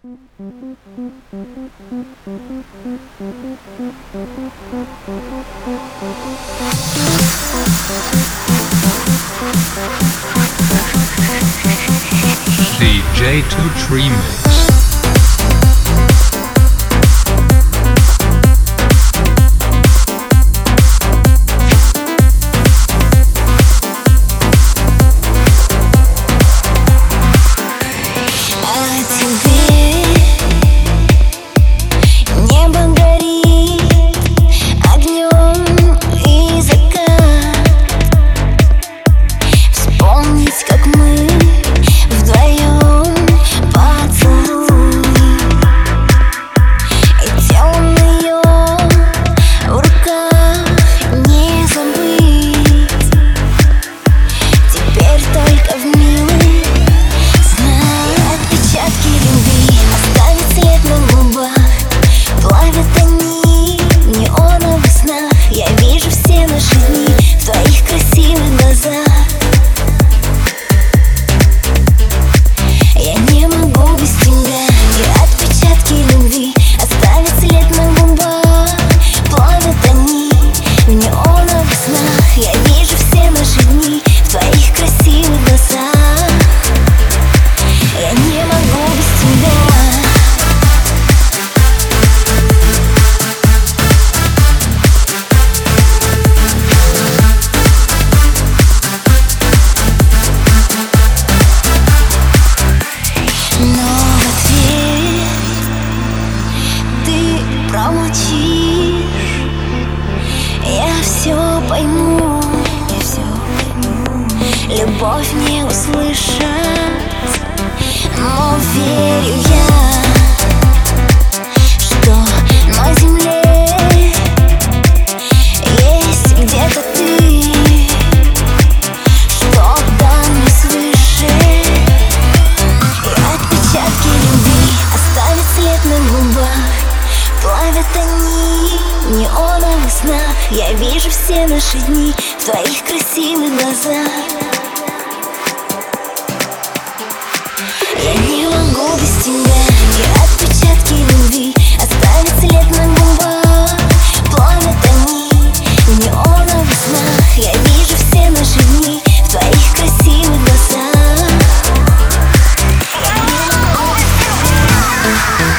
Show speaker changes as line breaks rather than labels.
DJ Tooch Remix.
Промолчишь, я все пойму, любовь не услышать, но верю я, что на земле есть где-то ты, что дан мне свыше, и отпечатки любви оставят след на губах. Плавят они в неоновых снах. Я вижу все наши дни в твоих красивых глазах. Я не могу без тебя, и отпечатки любви оставят след на губах. Плавят они в неоновых снах. Я вижу все наши дни в твоих красивых глазах. Я не могу без тебя.